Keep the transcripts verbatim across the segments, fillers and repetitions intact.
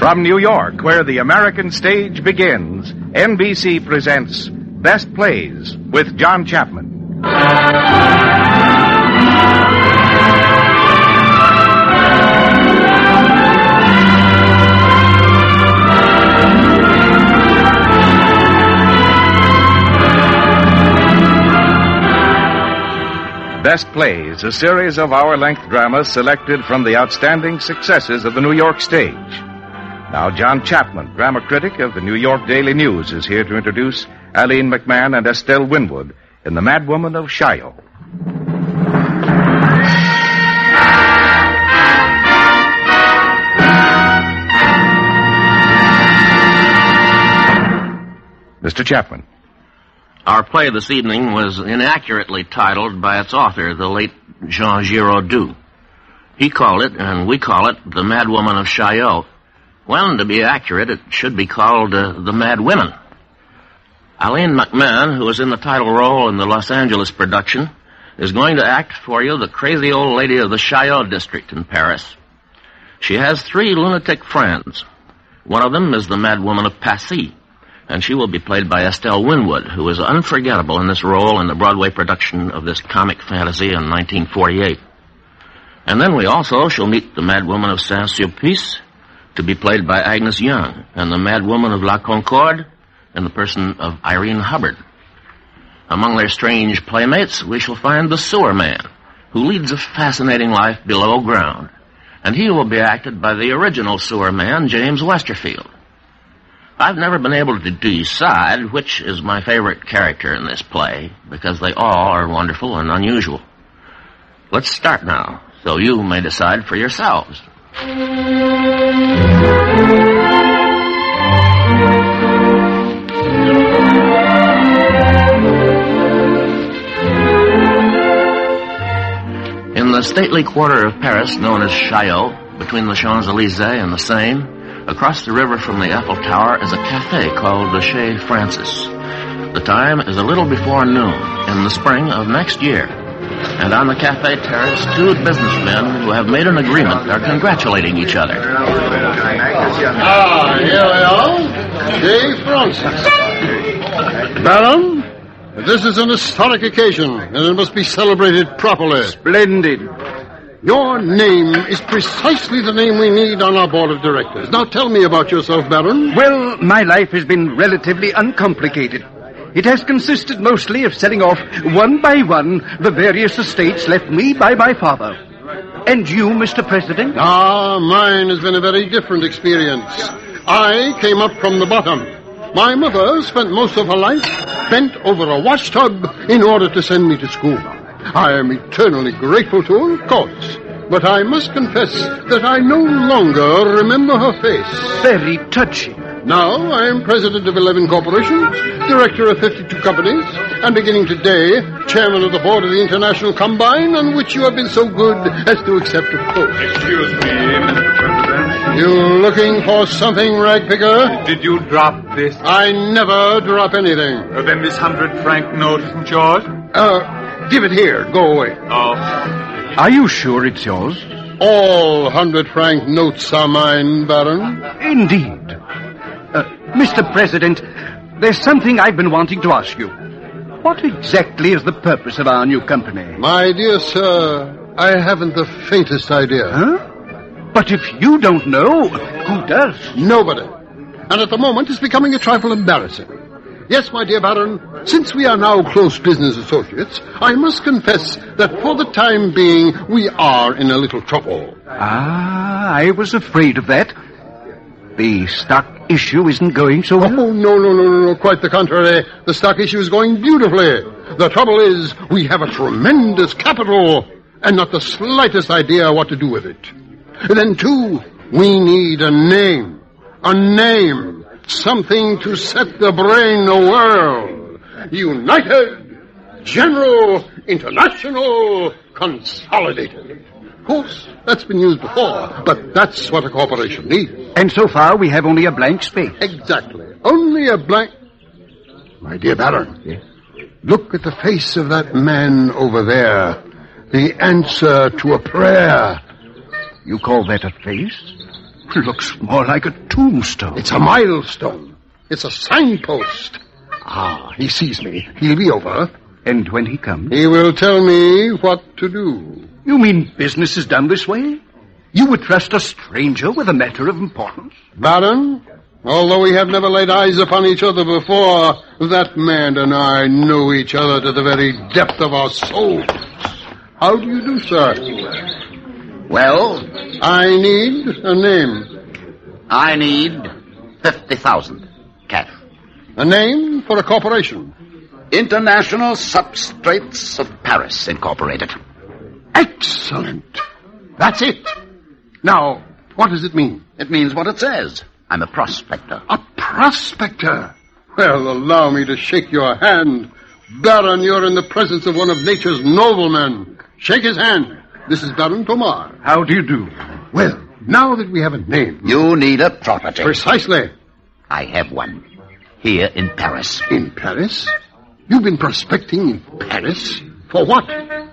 From New York, where the American stage begins, N B C presents Best Plays with John Chapman. Best Plays, a series of hour-length dramas selected from the outstanding successes of the New York stage. Now, John Chapman, drama critic of the New York Daily News, is here to introduce Aline McMahon and Estelle Winwood in The Madwoman of Chaillot. Mister Chapman. Our play this evening was inaccurately titled by its author, the late Jean Giraudoux. He called it, and we call it, The Madwoman of Chaillot. When, to be accurate, it should be called uh, The Mad Women. Aline McMahon, who is in the title role in the Los Angeles production, is going to act for you the crazy old lady of the Chaillot district in Paris. She has three lunatic friends. One of them is the Madwoman of Passy, and she will be played by Estelle Winwood, who is unforgettable in this role in the Broadway production of this comic fantasy in nineteen forty-eight. And then we also shall meet the Madwoman of Saint-Sulpice, to be played by Agnes Young, and the Madwoman of La Concorde in the person of Irene Hubbard. Among their strange playmates, we shall find the Sewer Man, who leads a fascinating life below ground, and he will be acted by the original Sewer Man, James Westerfield. I've never been able to decide which is my favorite character in this play, because they all are wonderful and unusual. Let's start now, so you may decide for yourselves. In the stately quarter of Paris known as Chaillot, between the Champs-Élysées and the Seine, across the river from the Eiffel Tower is a cafe called the Chez Francis. The time is a little before noon in the spring of next year. And on the cafe terrace, two businessmen who have made an agreement are congratulating each other. Ah, here we are. Chez Francis. Baron, this is an historic occasion, and it must be celebrated properly. Splendid. Your name is precisely the name we need on our board of directors. Now tell me about yourself, Baron. Well, my life has been relatively uncomplicated. It has consisted mostly of selling off, one by one, the various estates left me by my father. And you, Mister President? Ah, mine has been a very different experience. I came up from the bottom. My mother spent most of her life bent over a washtub in order to send me to school. I am eternally grateful to her, of course, but I must confess that I no longer remember her face. Very touching. Now I am president of eleven corporations, director of fifty-two companies, and beginning today, chairman of the board of the International Combine, on which you have been so good as to accept a post. Excuse me, Mister President. You looking for something, ragpicker? Did you drop this? I never drop anything. Uh, then this hundred franc note isn't yours? Uh, give it here. Go away. Oh. Are you sure it's yours? All hundred franc notes are mine, Baron. Indeed. Uh, Mister President, there's something I've been wanting to ask you. What exactly is the purpose of our new company? My dear sir, I haven't the faintest idea. Huh? But if you don't know, who does? Nobody. And at the moment, it's becoming a trifle embarrassing. Yes, my dear Baron, since we are now close business associates, I must confess that for the time being, we are in a little trouble. Ah, I was afraid of that. The stock issue isn't going so well? Oh, no, no, no, no, no, quite the contrary. The stock issue is going beautifully. The trouble is, we have a tremendous capital and not the slightest idea what to do with it. And then, too, we need a name. A name. Something to set the brain awhirl. United, General, International, Consolidated. Of course, that's been used before, but that's what a corporation needs. And so far, we have only a blank space. Exactly. Only a blank... My dear Baron, yes? Look at the face of that man over there. The answer to a prayer. You call that a face? Looks more like a tombstone. It's a milestone. It's a signpost. Ah, he sees me. He'll be over. And when he comes? He will tell me what to do. You mean business is done this way? You would trust a stranger with a matter of importance? Baron, although we have never laid eyes upon each other before, that man and I know each other to the very depth of our souls. How do you do, sir? Well? I need a name. I need fifty thousand cash. A name for a corporation. International Substrates of Paris, Incorporated. Excellent. That's it. Now, what does it mean? It means what it says. I'm a prospector. A prospector? Well, allow me to shake your hand. Baron, you're in the presence of one of nature's noblemen. Shake his hand. This is Baron Tomar. How do you do? Well, now that we have a name... You need a property. Precisely. I have one. Here in Paris. In Paris? You've been prospecting in Paris? For what?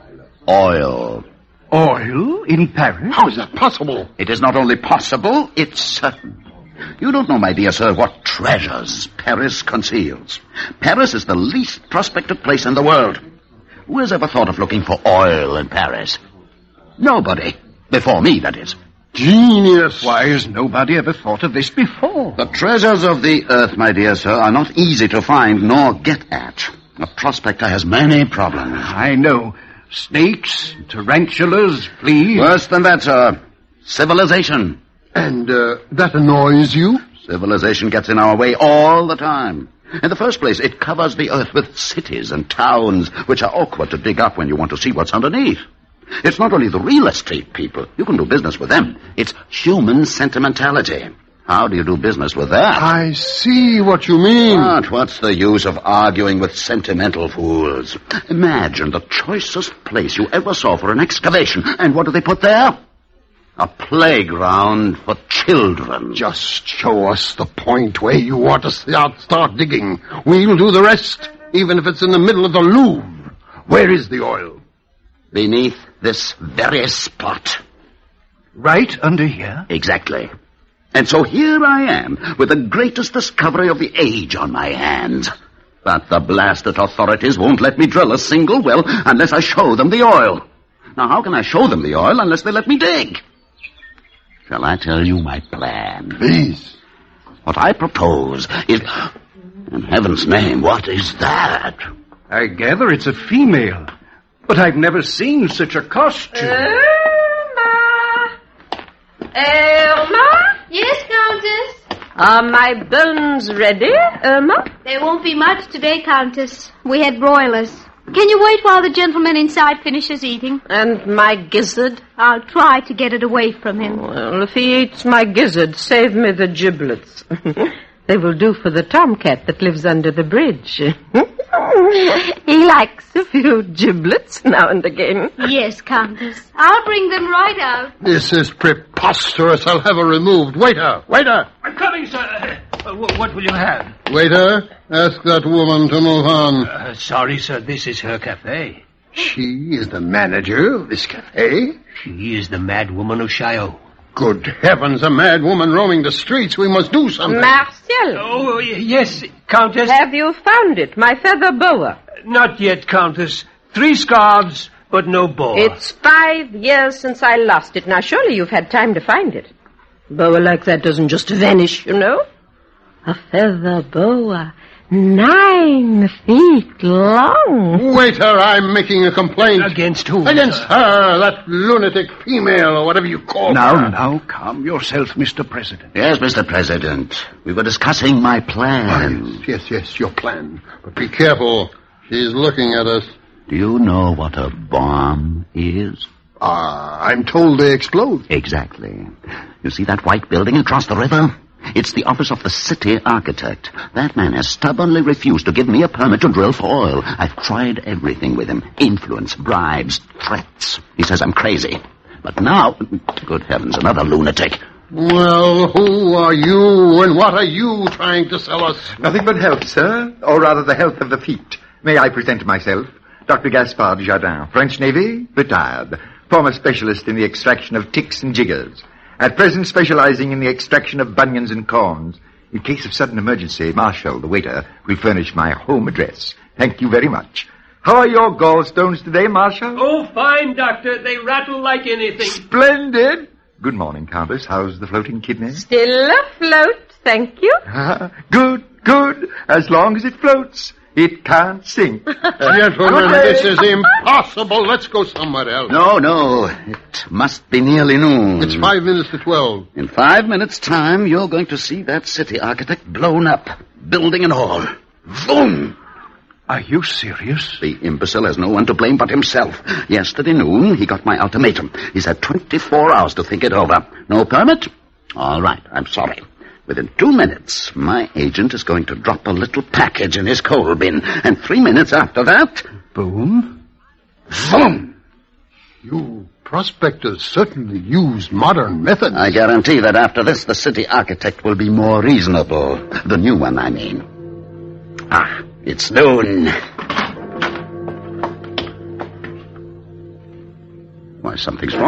Oil. Oil in Paris? How is that possible? It is not only possible, it's certain. You don't know, my dear sir, what treasures Paris conceals. Paris is the least prospected place in the world. Who has ever thought of looking for oil in Paris? Nobody. Before me, that is. Genius. Why has nobody ever thought of this before? The treasures of the earth, my dear sir, are not easy to find nor get at. A prospector has many problems. I know. Snakes, tarantulas, fleas. Worse than that, sir. Civilization. And uh, that annoys you? Civilization gets in our way all the time. In the first place, it covers the earth with cities and towns, which are awkward to dig up when you want to see what's underneath. It's not only the real estate people. You can do business with them. It's human sentimentality. How do you do business with that? I see what you mean. But what's the use of arguing with sentimental fools? Imagine the choicest place you ever saw for an excavation. And what do they put there? A playground for children. Just show us the point where you want to start, start digging. We'll do the rest, even if it's in the middle of the Louvre. Where is the oil? Beneath this very spot. Right under here? Exactly. And so here I am, with the greatest discovery of the age on my hands. But the blasted authorities won't let me drill a single well unless I show them the oil. Now, how can I show them the oil unless they let me dig? Shall I tell you my plan? Please. What I propose is... In heaven's name, what is that? I gather it's a female. But I've never seen such a costume. Irma! Irma? Yes, Countess? Are my bones ready, Irma? There won't be much today, Countess. We had broilers. Can you wait while the gentleman inside finishes eating? And my gizzard? I'll try to get it away from him. Well, if he eats my gizzard, save me the giblets. They will do for the tomcat that lives under the bridge. He likes a few giblets now and again. Yes, Countess. I'll bring them right out. This is preposterous. I'll have her removed. Waiter! Waiter! I'm coming, sir. Uh, what will you have? Waiter, ask that woman to move on. Uh, sorry, sir. This is her cafe. She is the manager of this cafe? She is the mad woman of Chaillot. Good heavens, a mad woman roaming the streets. We must do something. Marcel! Oh, y- yes, Countess. Have you found it, my feather boa? Not yet, Countess. Three scarves, but no boa. It's five years since I lost it. Now, surely you've had time to find it. Boa like that doesn't just vanish, you know. A feather boa, nine feet long. Waiter, I'm making a complaint. Against whom? Against her, that lunatic female, or whatever you call Now, her. now, calm yourself, Mister President. Yes, Mister President. We were discussing my plan. Yes, yes, yes, your plan. But be careful. She's looking at us. Do you know what a bomb is? Ah, I'm told they explode. Exactly. You see that white building across the river? It's the office of the city architect. That man has stubbornly refused to give me a permit to drill for oil. I've tried everything with him. Influence, bribes, threats. He says I'm crazy. But now, good heavens, another lunatic. Well, who are you and what are you trying to sell us? Nothing but health, sir, or rather the health of the feet. May I present myself? Doctor Gaspard Jardin, French Navy, retired. Former specialist in the extraction of ticks and jiggers. At present specializing in the extraction of bunions and corns. In case of sudden emergency, Marshall, the waiter, will furnish my home address. Thank you very much. How are your gallstones today, Marshall? Oh, fine, Doctor. They rattle like anything. Splendid. Good morning, Countess. How's the floating kidney? Still afloat, thank you. Ah, good, good. As long as it floats. It can't sink. Gentlemen, this is impossible. Let's go somewhere else. No, no. It must be nearly noon. It's five minutes to twelve. In five minutes' time, you're going to see that city architect blown up, building and all. Boom! Are you serious? The imbecile has no one to blame but himself. Yesterday noon, he got my ultimatum. He's had twenty-four hours to think it over. No permit? All right, I'm sorry. Within two minutes, my agent is going to drop a little package in his coal bin. And three minutes after that... Boom? Boom! You prospectors certainly use modern methods. I guarantee that after this, the city architect will be more reasonable. The new one, I mean. Ah, it's noon. Why, something's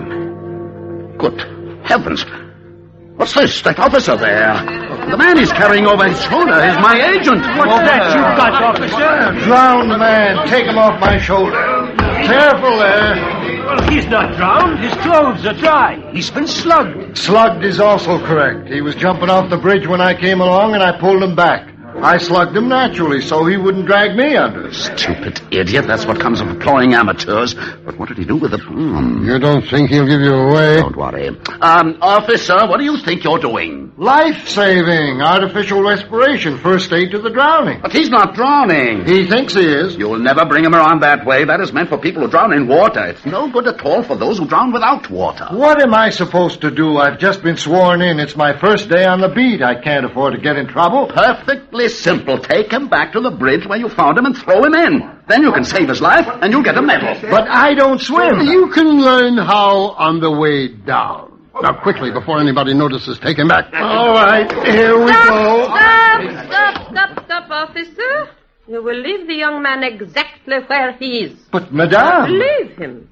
wrong. Good heavens. What's this? That officer there. The man he's carrying over his shoulder is my agent. What's that you've got, officer? Drowned man. Take him off my shoulder. Careful there. Well, he's not drowned. His clothes are dry. He's been slugged. Slugged is also correct. He was jumping off the bridge when I came along, and I pulled him back. I slugged him naturally, so he wouldn't drag me under. Stupid idiot. That's what comes of employing amateurs. But what did he do with the bomb? You don't think he'll give you away? Don't worry. Um, officer, what do you think you're doing? Life-saving, artificial respiration, first aid to the drowning. But he's not drowning. He thinks he is. You'll never bring him around that way. That is meant for people who drown in water. It's no good at all for those who drown without water. What am I supposed to do? I've just been sworn in. It's my first day on the beat. I can't afford to get in trouble. Perfectly simple. Take him back to the bridge where you found him and throw him in. Then you can save his life and you'll get a medal. But I don't swim. You can learn how on the way down. Now, quickly, before anybody notices, take him back. All right, here we go. Stop, stop, stop, stop, officer. You will leave the young man exactly where he is. But, madame... Leave him.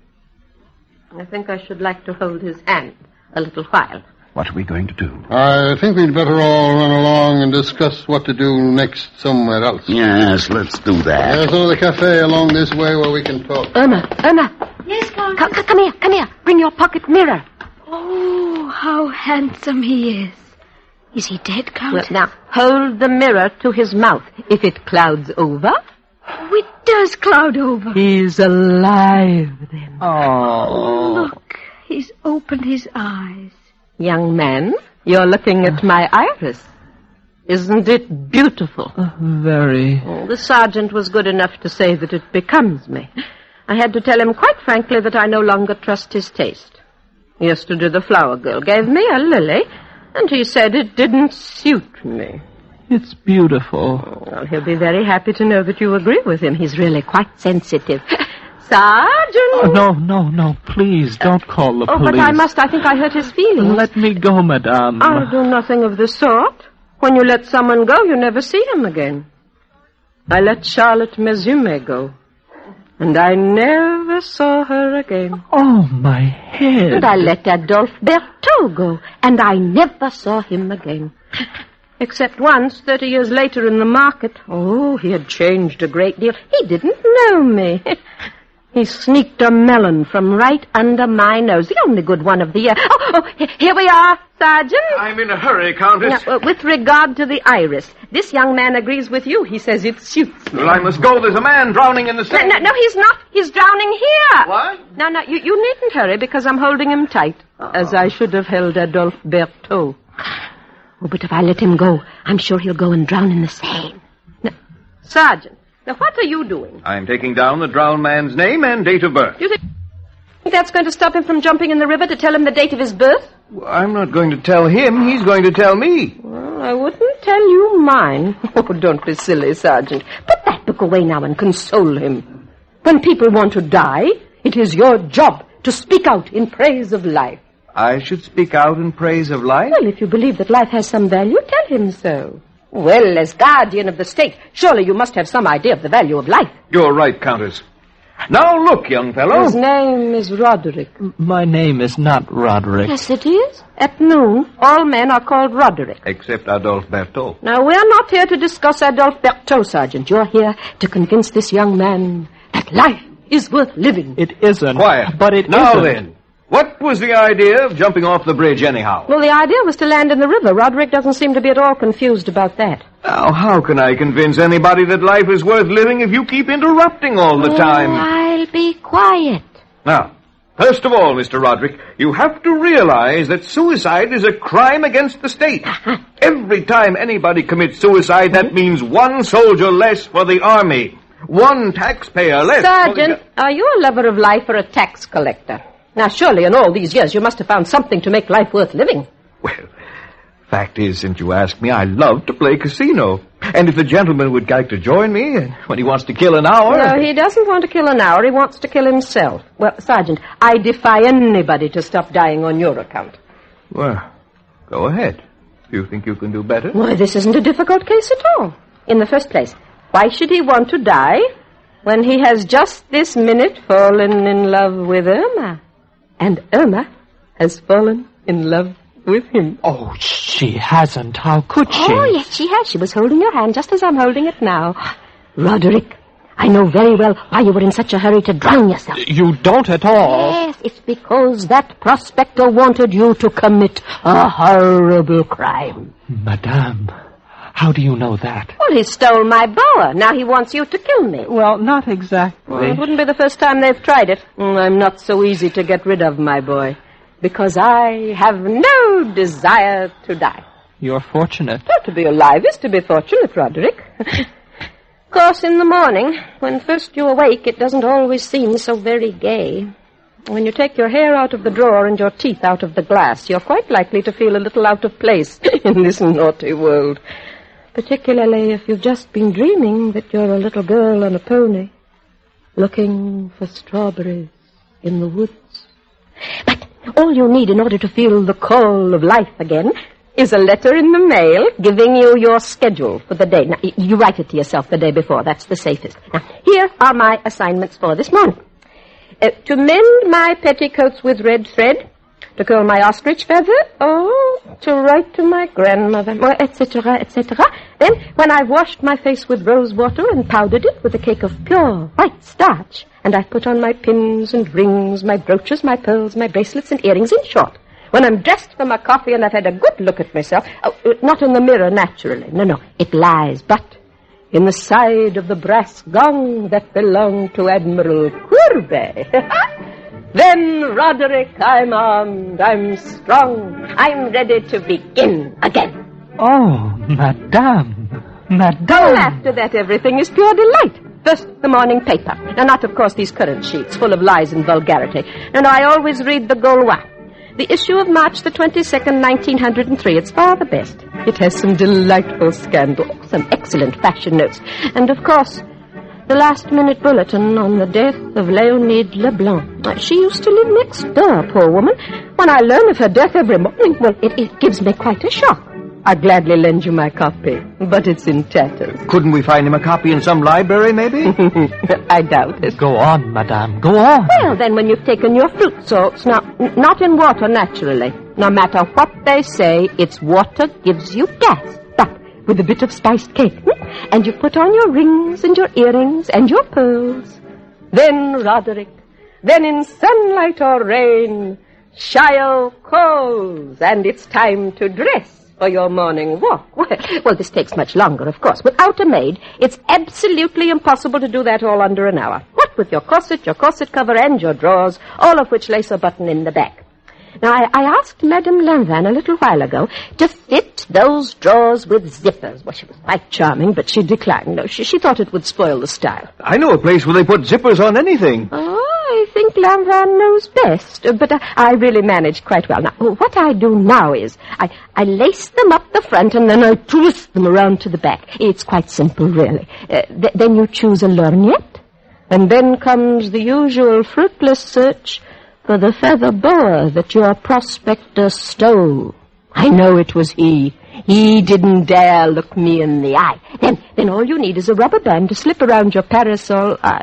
I think I should like to hold his hand a little while. What are we going to do? I think we'd better all run along and discuss what to do next somewhere else. Yes, let's do that. There's another cafe along this way where we can talk. Irma, Irma. Yes, Countess? Come, come here, come here. Bring your pocket mirror. Oh, how handsome he is. Is he dead, Countess? Well, now, hold the mirror to his mouth. If it clouds over... Oh, it does cloud over. He's alive, then. Oh, look. He's opened his eyes. Young man, you're looking at my iris. Isn't it beautiful? Uh, very. Oh, the sergeant was good enough to say that it becomes me. I had to tell him quite frankly that I no longer trust his taste. Yesterday the flower girl gave me a lily, and he said it didn't suit me. It's beautiful. Oh, well, he'll be very happy to know that you agree with him. He's really quite sensitive. Sergeant! Oh, no, no, no, please, don't call the oh, police. Oh, but I must. I think I hurt his feelings. Let me go, madame. I'll do nothing of the sort. When you let someone go, you never see him again. I let Charlotte Mezume go. And I never saw her again. Oh, my head. And I let Adolphe Berthaud go. And I never saw him again. Except once, thirty years later in the market. Oh, he had changed a great deal. He didn't know me. He sneaked a melon from right under my nose, the only good one of the year. Oh, oh here we are, Sergeant. I'm in a hurry, Countess. Now, uh, with regard to the iris, this young man agrees with you. He says it suits me. Well, I must go. There's a man drowning in the Seine. No, no, no, he's not. He's drowning here. What? No, no, you, you needn't hurry because I'm holding him tight, oh. as I should have held Adolphe Berthaud. Oh, but if I let him go, I'm sure he'll go and drown in the Seine. Now, Sergeant. Now, what are you doing? I'm taking down the drowned man's name and date of birth. You think that's going to stop him from jumping in the river to tell him the date of his birth? Well, I'm not going to tell him. He's going to tell me. Well, I wouldn't tell you mine. Oh, don't be silly, Sergeant. Put that book away now and console him. When people want to die, it is your job to speak out in praise of life. I should speak out in praise of life? Well, if you believe that life has some value, tell him so. Well, as guardian of the state, surely you must have some idea of the value of life. You're right, Countess. Now look, young fellow. His name is Roderick. My name is not Roderick. Yes, it is. At noon, all men are called Roderick. Except Adolphe Berthaud. Now, we're not here to discuss Adolphe Berthaud, Sergeant. You're here to convince this young man that life is worth living. It isn't. Quiet. But it now isn't. then, what was the idea of jumping off the bridge anyhow? Well, the idea was to land in the river. Roderick doesn't seem to be at all confused about that. Now, how can I convince anybody that life is worth living if you keep interrupting all the time? Oh, I'll be quiet. Now, first of all, Mister Roderick, you have to realize that suicide is a crime against the state. Every time anybody commits suicide, that means one soldier less for the army. One taxpayer less. Sergeant, are you a lover of life or a tax collector? Now, surely in all these years you must have found something to make life worth living. Well, fact is, since you ask me, I love to play casino. And if the gentleman would like to join me when he wants to kill an hour... No, he doesn't want to kill an hour. He wants to kill himself. Well, Sergeant, I defy anybody to stop dying on your account. Well, go ahead. Do you think you can do better? Why, this isn't a difficult case at all. In the first place, why should he want to die when he has just this minute fallen in love with Irma? And Irma has fallen in love with him. Oh, she hasn't. How could she? Oh, yes, she has. She was holding your hand just as I'm holding it now. Roderick, I know very well why you were in such a hurry to drown yourself. You don't at all. Yes, it's because that prospector wanted you to commit a horrible crime. Madame, how do you know that? Well, he stole my boa. Now he wants you to kill me. Well, not exactly. Well, it wouldn't be the first time they've tried it. Mm, I'm not so easy to get rid of, my boy. Because I have no desire to die. You're fortunate. Well, to be alive is to be fortunate, Roderick. Of course, in the morning, when first you awake, it doesn't always seem so very gay. When you take your hair out of the drawer and your teeth out of the glass, you're quite likely to feel a little out of place in this naughty world. Particularly if you've just been dreaming that you're a little girl on a pony, looking for strawberries in the woods. But all you need in order to feel the call of life again is a letter in the mail giving you your schedule for the day. Now, you write it to yourself the day before. That's the safest. Now, here are my assignments for this morning. Uh, to mend my petticoats with red thread, to curl my ostrich feather, oh, to write to my grandmother, et cetera, et cetera. Then, when I've washed my face with rose water and powdered it with a cake of pure white starch, and I've put on my pins and rings, my brooches, my pearls, my bracelets and earrings, in short, when I'm dressed for my coffee and I've had a good look at myself, oh, not in the mirror, naturally, no, no, it lies, but in the side of the brass gong that belonged to Admiral Courbet. Then, Roderick, I'm armed, I'm strong, I'm ready to begin again. Oh, Madame, Madame. Oh, after that, everything is pure delight. First, the morning paper. Now, not, of course, these current sheets, full of lies and vulgarity. And I always read the Gaulois. The issue of March the twenty-second, nineteen oh three. It's far the best. It has some delightful scandal, some excellent fashion notes. And, of course, the last-minute bulletin on the death of Leonide Leblanc. She used to live next door, poor woman. When I learn of her death every morning, well, it, it gives me quite a shock. I'd gladly lend you my copy, but it's in tatters. Couldn't we find him a copy in some library, maybe? I doubt it. Go on, Madame, go on. Well, then, when you've taken your fruit salts, now, n- not in water, naturally. No matter what they say, it's water gives you gas. But with a bit of spiced cake, hmm? And you put on your rings and your earrings and your pearls. Then, Roderick, then in sunlight or rain, Chaillot calls, and it's time to dress for your morning walk. Well, well, this takes much longer, of course. Without a maid, it's absolutely impossible to do that all under an hour. What with your corset, your corset cover, and your drawers, all of which lace a button in the back. Now, I, I asked Madame Lanvin a little while ago to fit those drawers with zippers. Well, she was quite charming, but she declined. No, she, she thought it would spoil the style. I know a place where they put zippers on anything. Oh, I think Lanvin knows best, uh, but uh, I really managed quite well. Now, what I do now is I, I lace them up the front and then I twist them around to the back. It's quite simple, really. Uh, th- then you choose a lorgnette, and then comes the usual fruitless search for the feather boa that your prospector stole. I know it was he. He didn't dare look me in the eye. Then, then all you need is a rubber band to slip around your parasol. I,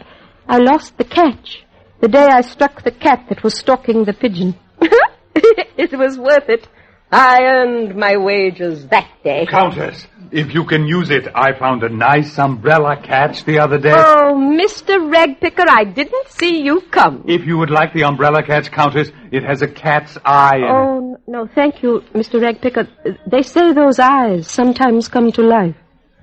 I lost the catch. The day I struck the cat that was stalking the pigeon. It was worth it. I earned my wages that day. Countess, if you can use it, I found a nice umbrella catch the other day. Oh, Mister Ragpicker, I didn't see you come. If you would like the umbrella catch, Countess, it has a cat's eye in Oh, it. no, thank you, Mister Ragpicker. They say those eyes sometimes come to life.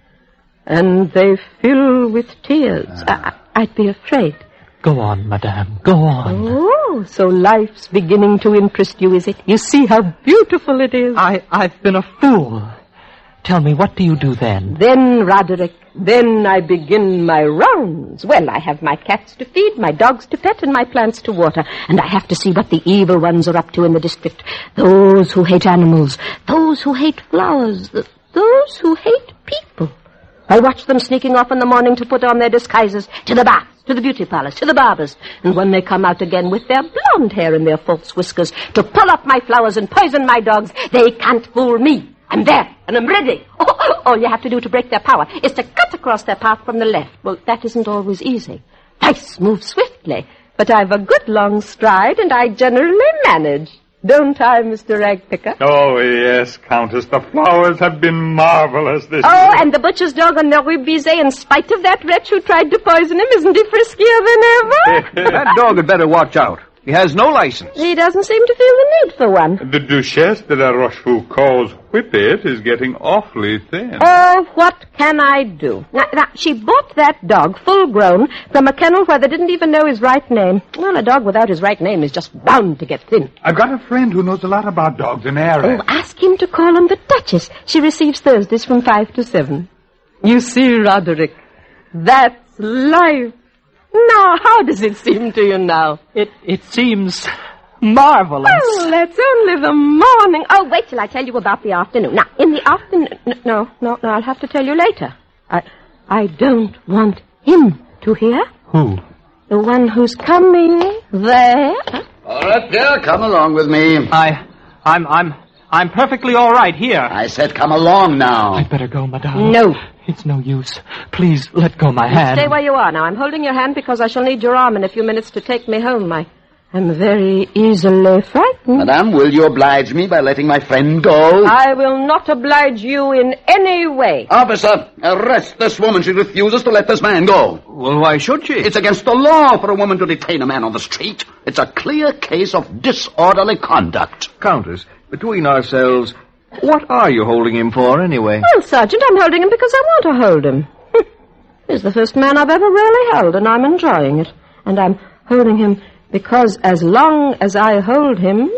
And they fill with tears. I, I'd be afraid. Go on, madame, go on. Oh, so life's beginning to interest you, is it? You see how beautiful it is. I, I've been a fool. Tell me, what do you do then? Then, Roderick, then I begin my rounds. Well, I have my cats to feed, my dogs to pet, and my plants to water. And I have to see what the evil ones are up to in the district. Those who hate animals, those who hate flowers, th- those who hate people. I watch them sneaking off in the morning to put on their disguises, to the baths, to the beauty parlors, to the barbers. And when they come out again with their blonde hair and their false whiskers to pull up my flowers and poison my dogs, they can't fool me. I'm there, and I'm ready. Oh, all you have to do to break their power is to cut across their path from the left. Well, that isn't always easy. Dice move swiftly, but I've a good long stride, and I generally manage. Don't I, Mister Ragpicker? Oh, yes, Countess. The flowers have been marvelous this Oh, year. and the butcher's dog on the Rue Bizet, in spite of that wretch who tried to poison him, isn't he friskier than ever? That dog had better watch out. He has no license. He doesn't seem to feel the need for one. The Duchesse de la Rochefoucauld's whippet is getting awfully thin. Oh, what can I do? Now, now, she bought that dog, full grown, from a kennel where they didn't even know his right name. Well, a dog without his right name is just bound to get thin. I've got a friend who knows a lot about dogs in Arras. Oh, ask him to call on the Duchess. She receives Thursdays from five to seven. You see, Roderick, that's life. Now, how does it seem to you now? It it seems marvelous. Oh, that's only the morning. Oh, wait till I tell you about the afternoon. Now, in the afternoon... No, no, no, I'll have to tell you later. I, I don't want him to hear. Who? The one who's coming there. All right, Pierre, come along with me. I, I'm, I'm, I'm perfectly all right here. I said come along now. I'd better go, madame. No. It's no use. Please, let go my You hand. stay where you are now. I'm holding your hand because I shall need your arm in a few minutes to take me home. I am very easily frightened. Madame, will you oblige me by letting my friend go? I will not oblige you in any way. Officer, arrest this woman. She refuses to let this man go. Well, why should she? It's against the law for a woman to detain a man on the street. It's a clear case of disorderly conduct. Countess, between ourselves, what are you holding him for, anyway? Well, Sergeant, I'm holding him because I want to hold him. He's the first man I've ever really held, and I'm enjoying it. And I'm holding him because as long as I hold him,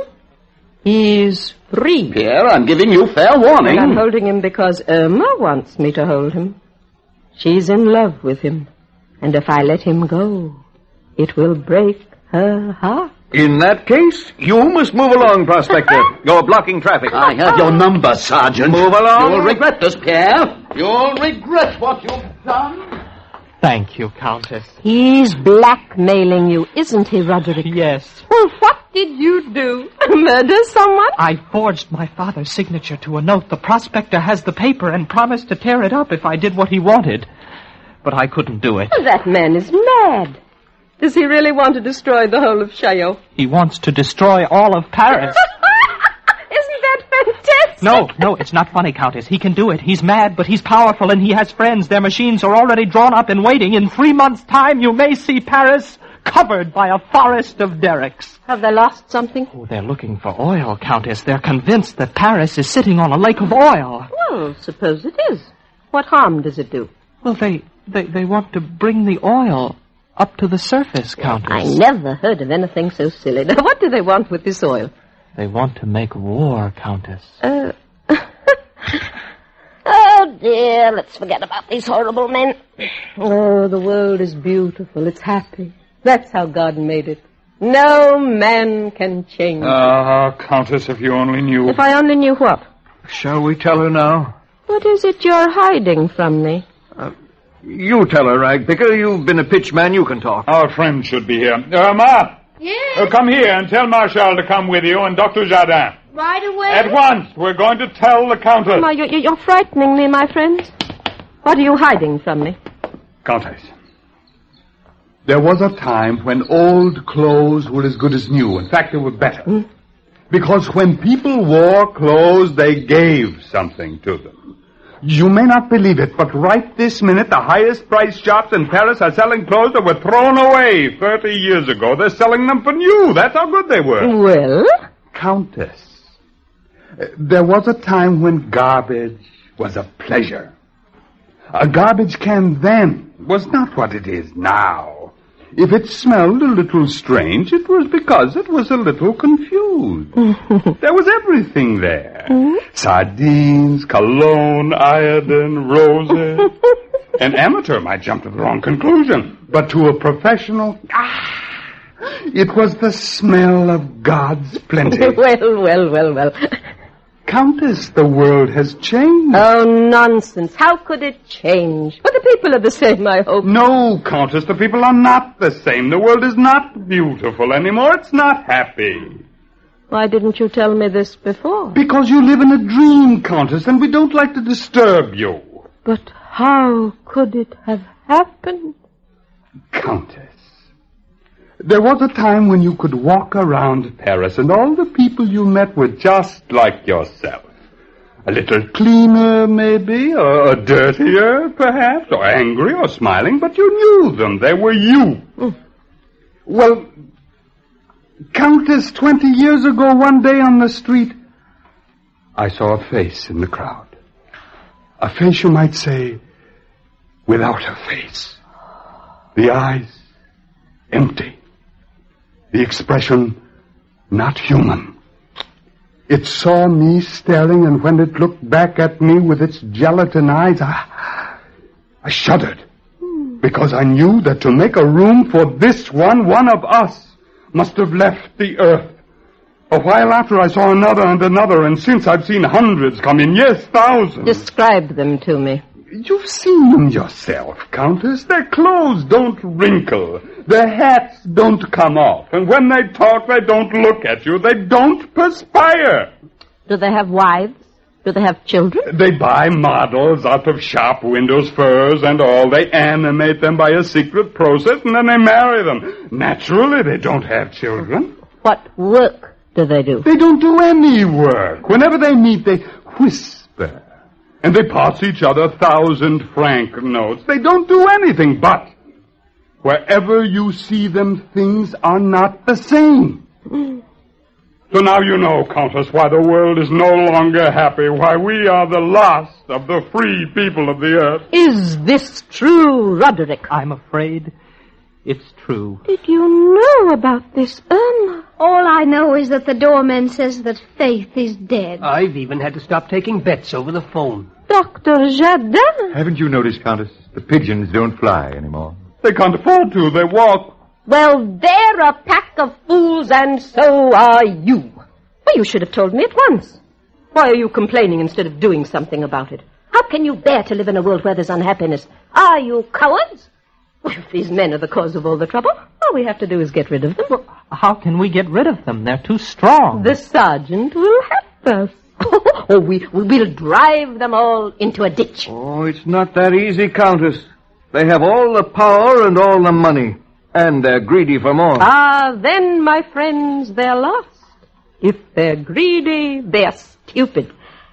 he's free. Pierre, I'm giving you fair warning. And I'm holding him because Irma wants me to hold him. She's in love with him. And if I let him go, it will break her heart. In that case, you must move along, Prospector. You're blocking traffic. I have your number, Sergeant. Move along. You'll regret this, Pierre. You'll regret what you've done. Thank you, Countess. He's blackmailing you, isn't he, Roderick? Yes. Well, what did you do? Murder someone? I forged my father's signature to a note. The prospector has the paper and promised to tear it up if I did what he wanted. But I couldn't do it. Well, that man is mad. Does he really want to destroy the whole of Chaillot? He wants to destroy all of Paris. Isn't that fantastic? No, no, it's not funny, Countess. He can do it. He's mad, but he's powerful, and he has friends. Their machines are already drawn up and waiting. In three months' time, you may see Paris covered by a forest of derricks. Have they lost something? Oh, they're looking for oil, Countess. They're convinced that Paris is sitting on a lake of oil. Well, suppose it is. What harm does it do? Well, they, they, they want to bring the oil up to the surface, Countess. I never heard of anything so silly. Now, what do they want with this oil? They want to make war, Countess. Uh... oh, dear, let's forget about these horrible men. Oh, the world is beautiful. It's happy. That's how God made it. No man can change it. Ah, Countess, if you only knew. If I only knew what? Shall we tell her now? What is it you're hiding from me? Uh, you tell her, Ragpicker. You've been a pitchman. You can talk. Our friend should be here. Uh, Ma! Yes? Uh, come here and tell Marshal to come with you and Doctor Jardin. Right away? At once. We're going to tell the Countess. Oh, you're, you're frightening me, my friends. What are you hiding from me? Countess. There was a time when old clothes were as good as new. In fact, they were better. Hmm? Because when people wore clothes, they gave something to them. You may not believe it, but right this minute, the highest priced shops in Paris are selling clothes that were thrown away thirty years ago. They're selling them for new. That's how good they were. Well? Countess, there was a time when garbage was a pleasure. A garbage can then was not what it is now. If it smelled a little strange, it was because it was a little confused. There was everything there. Mm-hmm. Sardines, cologne, iodine, roses. An amateur might jump to the wrong conclusion. But to a professional, ah, it was the smell of God's plenty. Well, well, well, well. Countess, the world has changed. Oh, nonsense. How could it change? But the people are the same, I hope. No, Countess, the people are not the same. The world is not beautiful anymore. It's not happy. Why didn't you tell me this before? Because you live in a dream, Countess, and we don't like to disturb you. But how could it have happened? Countess, there was a time when you could walk around Paris and all the people you met were just like yourself. A little cleaner, maybe, or dirtier, perhaps, or angry or smiling, but you knew them. They were you. Mm. Well, Countess, twenty years ago, one day on the street, I saw a face in the crowd. A face, you might say, without a face. The eyes, empty. The expression, not human. It saw me staring, and when it looked back at me with its gelatin eyes, I, I shuddered. Because I knew that to make a room for this one, one of us, must have left the earth. A while after I saw another and another, and since I've seen hundreds come in, yes, thousands. Describe them to me. You've seen them yourself, Countess. Their clothes don't wrinkle. Their hats don't come off. And when they talk, they don't look at you. They don't perspire. Do they have wives? Do they have children? They buy models out of shop windows, furs and all. They animate them by a secret process, and then they marry them. Naturally, they don't have children. What work do they do? They don't do any work. Whenever they meet, they whisper. And they pass each other thousand franc notes. They don't do anything, but wherever you see them, things are not the same. Mm. So now you know, Countess, why the world is no longer happy, why we are the last of the free people of the earth. Is this true, Roderick? I'm afraid it's true. Did you know about this, Irma? All I know is that the doorman says that faith is dead. I've even had to stop taking bets over the phone. Doctor Jardin? Haven't you noticed, Countess? The pigeons don't fly anymore. They can't afford to. They walk. Well, they're a pack of fools, and so are you. Well, you should have told me at once. Why are you complaining instead of doing something about it? How can you bear to live in a world where there's unhappiness? Are you cowards? Well, if these men are the cause of all the trouble, all we have to do is get rid of them. Well, how can we get rid of them? They're too strong. The sergeant will help us. Oh, we, we'll drive them all into a ditch. Oh, it's not that easy, Countess. They have all the power and all the money. And they're greedy for more. Ah, then, my friends, they're lost. If they're greedy, they're stupid.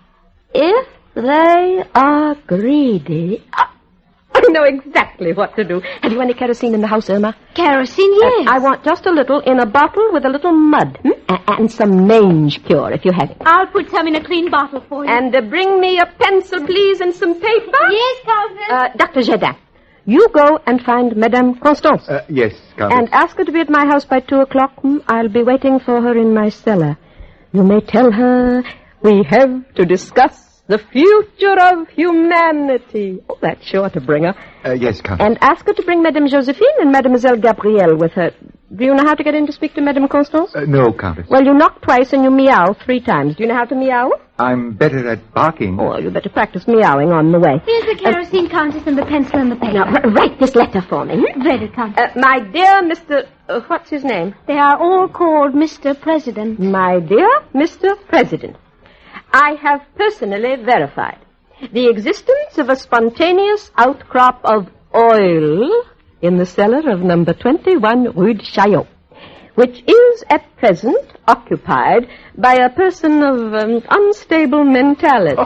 If they are greedy... Ah, I know exactly what to do. Have you any kerosene in the house, Irma? Kerosene, yes. Uh, I want just a little in a bottle with a little mud. Hmm? Uh, and some mange cure, if you have it. I'll put some in a clean bottle for you. And uh, bring me a pencil, please, and some paper. Yes, Countess. Uh, Doctor Jardin, you go and find Madame Constance. Uh, yes, Countess. And ask her to be at my house by two o'clock. Hmm? I'll be waiting for her in my cellar. You may tell her we have to discuss the future of humanity. Oh, that's sure to bring her. Uh, yes, Countess. And ask her to bring Madame Josephine and Mademoiselle Gabrielle with her. Do you know how to get in to speak to Madame Constance? Uh, no, Countess. Well, you knock twice and you meow three times. Do you know how to meow? I'm better at barking. Oh, you better practice meowing on the way. Here's the kerosene, uh, Countess, and the pencil and the paper. Now, r- write this letter for me. Read it, Countess. Uh, my dear Mister Uh, what's his name? They are all called Mister President. My dear Mister President, I have personally verified the existence of a spontaneous outcrop of oil in the cellar of number twenty-one Rue de Chaillot, which is at present occupied by a person of um, unstable mentality.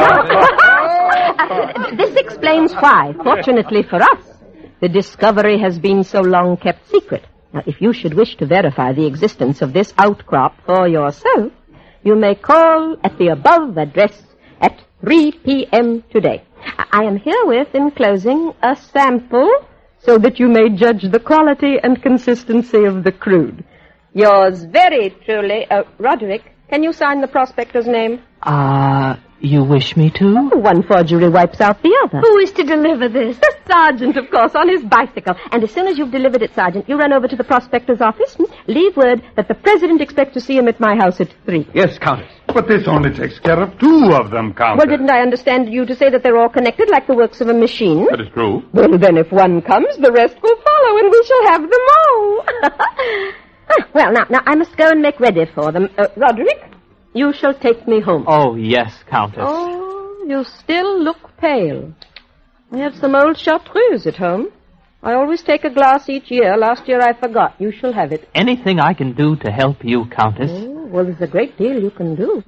uh, this explains why, fortunately for us, the discovery has been so long kept secret. Now, if you should wish to verify the existence of this outcrop for yourself, you may call at the above address at three p.m. today. I am herewith enclosing a sample so that you may judge the quality and consistency of the crude. Yours very truly, uh, Roderick, can you sign the prospector's name? Ah, uh, you wish me to? Oh, one forgery wipes out the other. Who is to deliver this? The sergeant, of course, on his bicycle. And as soon as you've delivered it, Sergeant, you run over to the prospector's office, leave word that the President expects to see him at my house at three. Yes, Countess. But this only takes care of two of them, Countess. Well, didn't I understand you to say that they're all connected like the works of a machine? That is true. Well, then if one comes, the rest will follow, and we shall have them all. ah, well, now, now, I must go and make ready for them. Uh, Roderick, you shall take me home. Oh, yes, Countess. Oh, you still look pale. I have some old chartreuse at home. I always take a glass each year. Last year I forgot. You shall have it. Anything I can do to help you, Countess? Oh, well, there's a great deal you can do.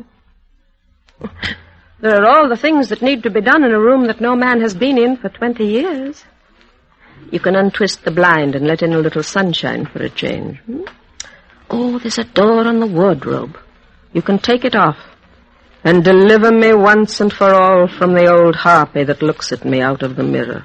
There are all the things that need to be done in a room that no man has been in for twenty years. You can untwist the blind and let in a little sunshine for a change. Hmm? Oh, there's a door on the wardrobe. You can take it off and deliver me once and for all from the old harpy that looks at me out of the mirror.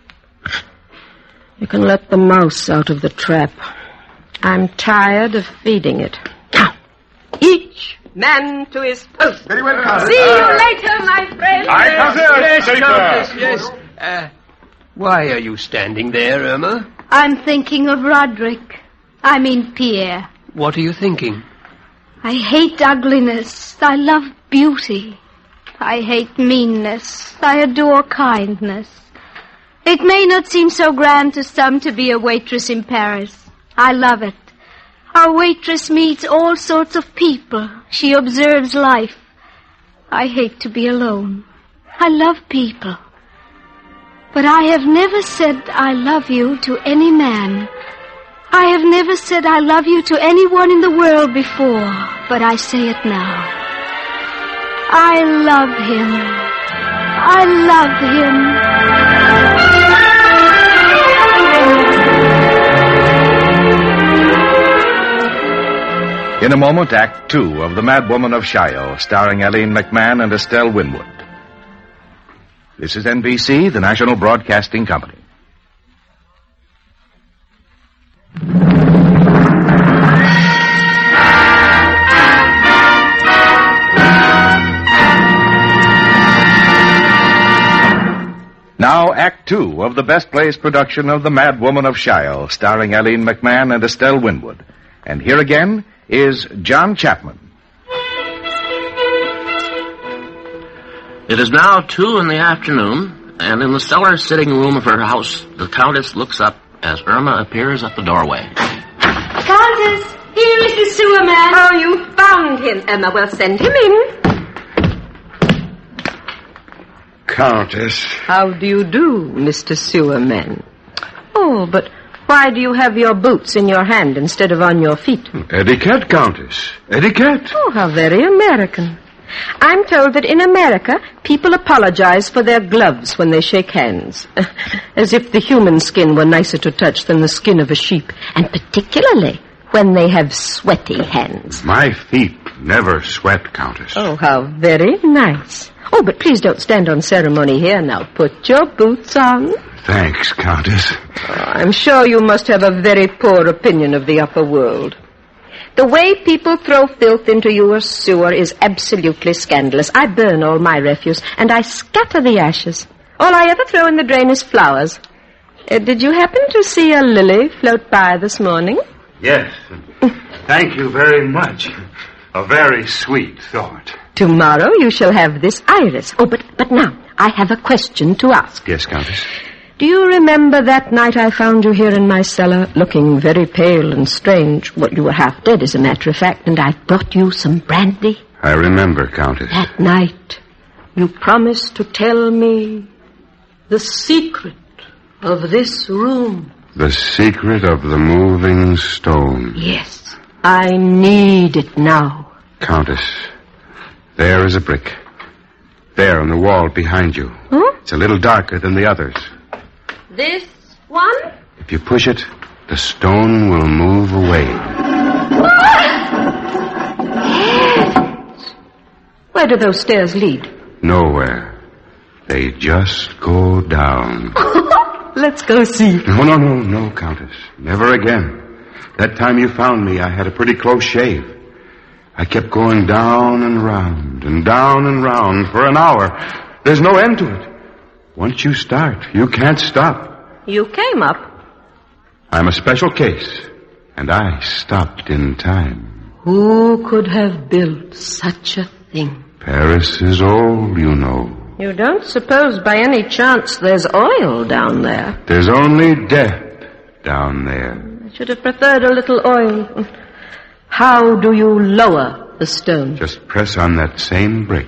You can let the mouse out of the trap. I'm tired of feeding it. Now, each man to his post. Very well, Countess. See you later, my friend. I come Yes, there, Countess, yes. Uh, why are you standing there, Irma? I'm thinking of Roderick. I mean Pierre. What are you thinking? I hate ugliness. I love beauty. I hate meanness. I adore kindness. It may not seem so grand to some to be a waitress in Paris. I love it. Our waitress meets all sorts of people. She observes life. I hate to be alone. I love people. But I have never said I love you to any man. I have never said I love you to anyone in the world before, but I say it now. I love him. I love him. In a moment, Act Two of The Mad Woman of Chaillot, starring Aline McMahon and Estelle Winwood. This is N B C, the National Broadcasting Company. Now, Act Two of the Best Plays production of The Mad Woman of Chaillot, starring Aline McMahon and Estelle Winwood. And here again is John Chapman. It is now two in the afternoon, and in the cellar sitting room of her house, the Countess looks up as Irma appears at the doorway. Countess, here is the sewer man. Oh, you found him, Emma. Well, send him in. Countess. How do you do, Mister Sewerman? Oh, but why do you have your boots in your hand instead of on your feet? Etiquette, Countess. Etiquette. Oh, how very American. I'm told that in America, people apologize for their gloves when they shake hands. As if the human skin were nicer to touch than the skin of a sheep. And particularly when they have sweaty hands. My feet never sweat, Countess. Oh, how very nice. Oh, but please don't stand on ceremony here now. Put your boots on. Thanks, Countess. Oh, I'm sure you must have a very poor opinion of the upper world. The way people throw filth into your sewer is absolutely scandalous. I burn all my refuse, and I scatter the ashes. All I ever throw in the drain is flowers. Uh, did you happen to see a lily float by this morning? Yes. Thank you very much. A very sweet thought. Tomorrow you shall have this iris. Oh, but, but now, I have a question to ask. Yes, Countess. Do you remember that night I found you here in my cellar, looking very pale and strange? Well, you were half dead, as a matter of fact, and I brought you some brandy. I remember, Countess. That night, you promised to tell me the secret of this room. The secret of the moving stone. Yes, I need it now. Countess, there is a brick. There on the wall behind you. Huh? It's a little darker than the others. This one? If you push it, the stone will move away. Where do those stairs lead? Nowhere. They just go down. Let's go see. No, no, no, no, Countess. Never again. That time you found me, I had a pretty close shave. I kept going down and round and down and round for an hour. There's no end to it. Once you start, you can't stop. You came up. I'm a special case, and I stopped in time. Who could have built such a thing? Paris is old, you know. You don't suppose by any chance there's oil down there? There's only death down there. I should have preferred a little oil. How do you lower the stone? Just press on that same brick.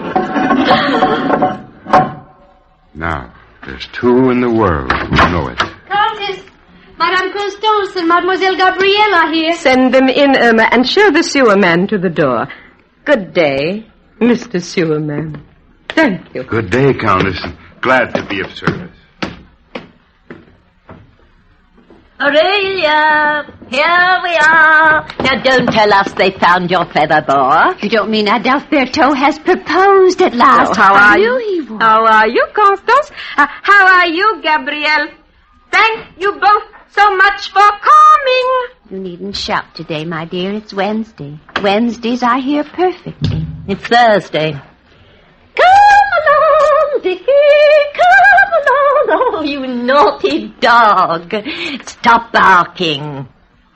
Now, there's two in the world who know it. Countess, Madame Constance and Mademoiselle Gabrielle are here. Send them in, Irma, and show the sewer man to the door. Good day, Mister Sewer Man. Thank you. Good day, Countess. Glad to be of service. Aurelia, here we are. Now, don't tell us they found your feather boa. You don't mean Adalberto has proposed at last? Oh, how are you? He was. How are you, Constance? Uh, how are you, Gabrielle? Thank you both so much for coming. You needn't shout today, my dear. It's Wednesday. Wednesdays I hear perfectly. It's Thursday. Come along, Dickie, come along. Oh, you naughty dog. Stop barking.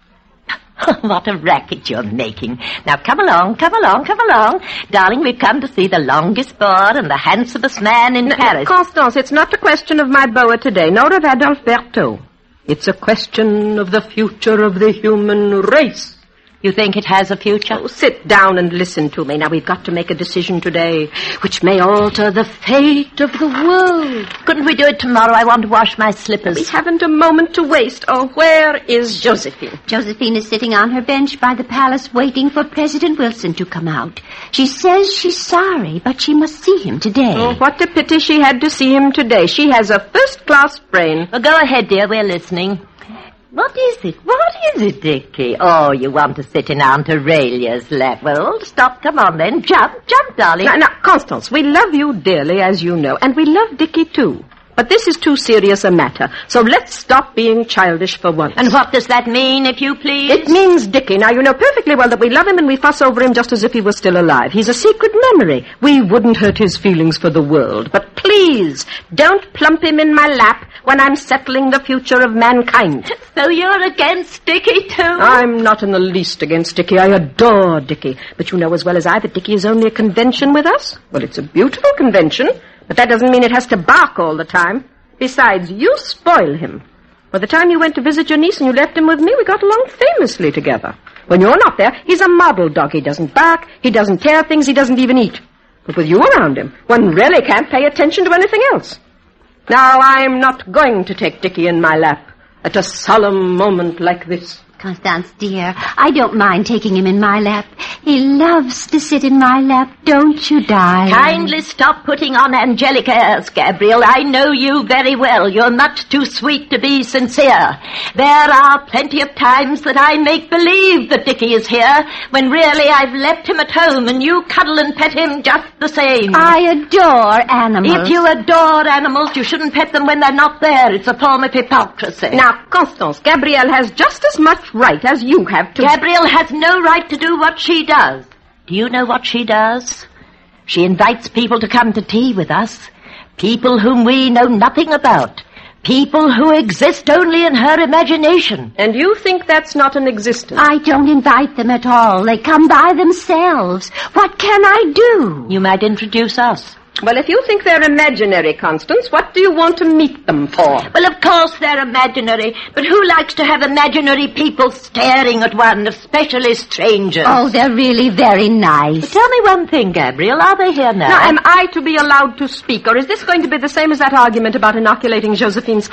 What a racket you're making. Now, come along, come along, come along. Darling, we've come to see the longest board and the handsomest man in no, Paris. Constance, it's not a question of my boa today, nor of Adalberto. It's a question of the future of the human race. You think it has a future? Oh, sit down and listen to me. Now, we've got to make a decision today which may alter the fate of the world. Couldn't we do it tomorrow? I want to wash my slippers. We haven't a moment to waste. Oh, where is Josephine? Josephine is sitting on her bench by the palace waiting for President Wilson to come out. She says she's sorry, but she must see him today. Oh, what a pity she had to see him today. She has a first-class brain. Well, go ahead, dear. We're listening. What is it? What is it, Dickie? Oh, you want to sit in Aunt Aurelia's lap. Well, stop. Come on, then. Jump. Jump, darling. Now, now, Constance, we love you dearly, as you know, and we love Dickie, too. But this is too serious a matter, so let's stop being childish for once. And what does that mean, if you please? It means, Dickie, now you know perfectly well that we love him and we fuss over him just as if he was still alive. He's a secret memory. We wouldn't hurt his feelings for the world. But please, don't plump him in my lap when I'm settling the future of mankind. So you're against Dickie, too? I'm not in the least against Dickie. I adore Dickie. But you know as well as I that Dickie is only a convention with us. Well, it's a beautiful convention, but that doesn't mean it has to bark all the time. Besides, you spoil him. By the time you went to visit your niece and you left him with me, we got along famously together. When you're not there, he's a model dog. He doesn't bark, he doesn't tear things, he doesn't even eat. But with you around him, one really can't pay attention to anything else. Now, I'm not going to take Dickie in my lap at a solemn moment like this. Constance, dear, I don't mind taking him in my lap. He loves to sit in my lap, don't you, darling? Kindly stop putting on angelic airs, Gabriel. I know you very well. You're much too sweet to be sincere. There are plenty of times that I make believe that Dickie is here, when really I've left him at home and you cuddle and pet him just the same. I adore animals. If you adore animals, you shouldn't pet them when they're not there. It's a form of hypocrisy. Now, Constance, Gabrielle has just as much right as you have to... Gabrielle has no right to do what she does. Do you know what she does? She invites people to come to tea with us. People whom we know nothing about. People who exist only in her imagination. And you think that's not an existence? I don't invite them at all. They come by themselves. What can I do? You might introduce us. Well, if you think they're imaginary, Constance, what do you want to meet them for? Well, of course they're imaginary, but who likes to have imaginary people staring at one, especially strangers? Oh, they're really very nice. But tell me one thing, Gabriel, are they here now? Now, am I to be allowed to speak, or is this going to be the same as that argument about inoculating Josephine's cat?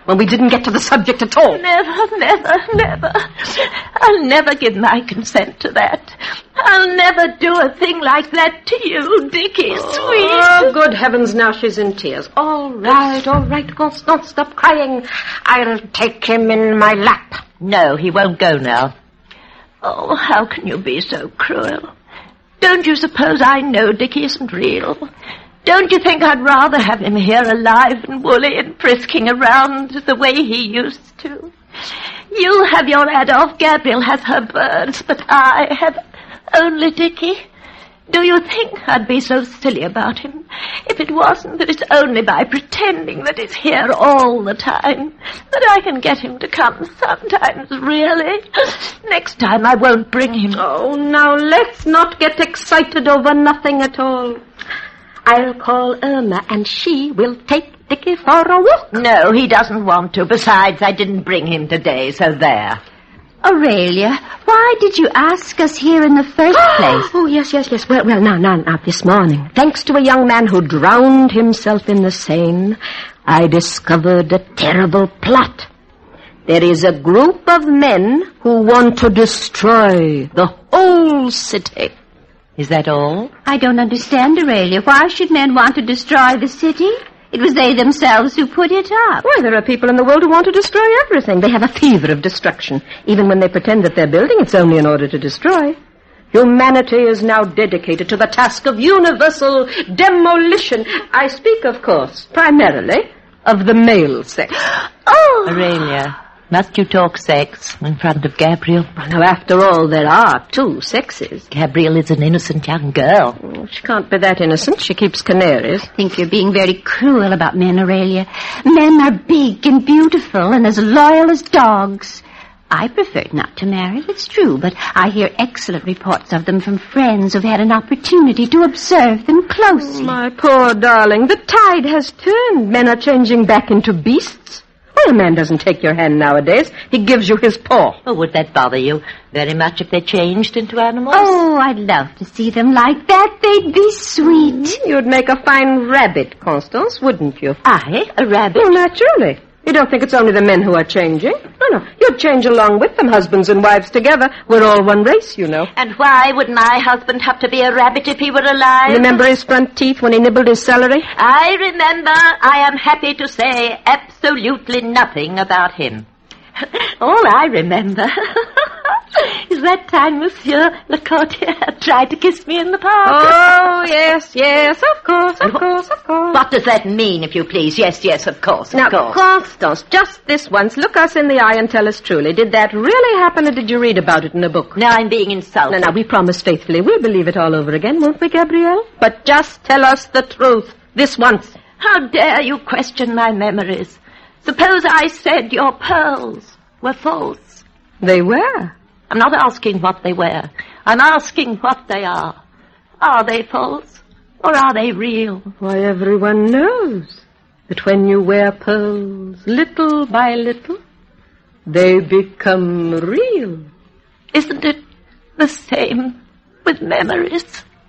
when we didn't get to the subject at all. Never, never, never. I'll never give my consent to that. I'll never do a thing like that to you, Dickie, sweet. Oh, good heavens, now she's in tears. All right, all right, Constance, stop crying. I'll take him in my lap. No, he won't go now. Oh, how can you be so cruel? Don't you suppose I know Dickie isn't real? Don't you think I'd rather have him here alive and woolly and frisking around the way he used to? You have your Adolf, Gabriel has her birds, but I have only Dickie. Do you think I'd be so silly about him if it wasn't that it's only by pretending that he's here all the time that I can get him to come sometimes, really? Next time I won't bring him. Oh, now let's not get excited over nothing at all. I'll call Irma and she will take Dickie for a walk. No, he doesn't want to. Besides, I didn't bring him today, so there. Aurelia, why did you ask us here in the first place? Oh, yes, yes, yes. Well, well, now, now, now, this morning, thanks to a young man who drowned himself in the Seine, I discovered a terrible plot. There is a group of men who want to destroy the whole city. Is that all? I don't understand, Aurelia. Why should men want to destroy the city? It was they themselves who put it up. Why, there are people in the world who want to destroy everything. They have a fever of destruction. Even when they pretend that they're building, it's only in order to destroy. Humanity is now dedicated to the task of universal demolition. I speak, of course, primarily of the male sex. Oh! Aurelia, must you talk sex in front of Gabriel? Well, now, after all, there are two sexes. Gabriel is an innocent young girl. Oh, she can't be that innocent. She keeps canaries. I think you're being very cruel about men, Aurelia. Men are big and beautiful and as loyal as dogs. I prefer not to marry, it's true, but I hear excellent reports of them from friends who've had an opportunity to observe them closely. Oh, my poor darling, the tide has turned. Men are changing back into beasts. Well, a man doesn't take your hand nowadays. He gives you his paw. Oh, would that bother you very much if they changed into animals? Oh, I'd love to see them like that. They'd be sweet. You'd make a fine rabbit, Constance, wouldn't you? I? A rabbit? Well, naturally. You don't think it's only the men who are changing? No, no. You'd change along with them, husbands and wives together. We're all one race, you know. And why would my husband have to be a rabbit if he were alive? Remember his front teeth when he nibbled his celery? I remember. I am happy to say absolutely nothing about him. All I remember is that time Monsieur Le Courtier tried to kiss me in the park. Oh, yes, yes, of course, of course, of course. What does that mean, if you please? Yes, yes, of course, of now, course. Constance, just this once, look us in the eye and tell us truly, did that really happen or did you read about it in a book? Now I'm being insulted. Now, now, we promise faithfully. We'll believe it all over again, won't we, Gabrielle? But just tell us the truth, this once. How dare you question my memories? Suppose I said your pearls were false. They were. I'm not asking what they were. I'm asking what they are. Are they false or are they real? Why, everyone knows that when you wear pearls little by little, they become real. Isn't it the same with memories?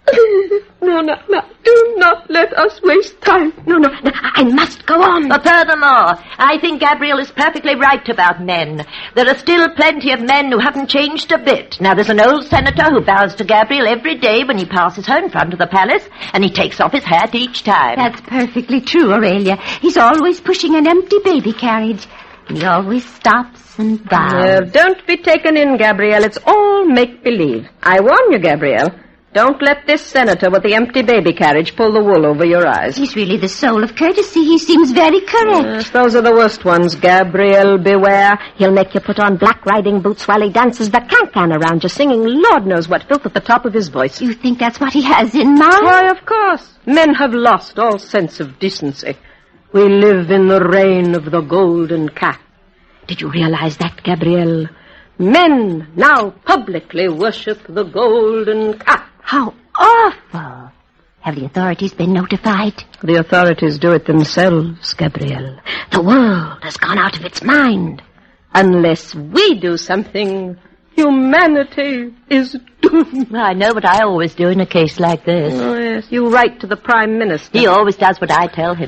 No, no, no. Do not let us waste time. No, no, no. I must go on. But furthermore, I think Gabriel is perfectly right about men. There are still plenty of men who haven't changed a bit. Now, there's an old senator who bows to Gabriel every day when he passes her in front of the palace, and he takes off his hat each time. That's perfectly true, Aurelia. He's always pushing an empty baby carriage. He always stops and bows. Uh, don't be taken in, Gabrielle. It's all make-believe. I warn you, Gabrielle. Don't let this senator with the empty baby carriage pull the wool over your eyes. He's really the soul of courtesy. He seems very correct. Yes, those are the worst ones. Gabrielle, beware. He'll make you put on black riding boots while he dances the can-can around you, singing Lord knows what filth at the top of his voice. You think that's what he has in mind? Why, of course. Men have lost all sense of decency. We live in the reign of the golden cat. Did you realize that, Gabrielle? Men now publicly worship the golden cat. How awful. Have the authorities been notified? The authorities do it themselves, Gabrielle. The world has gone out of its mind. Unless we do something, humanity is doomed. I know what I always do in a case like this. Oh, yes, you write to the Prime Minister. He always does what I tell him.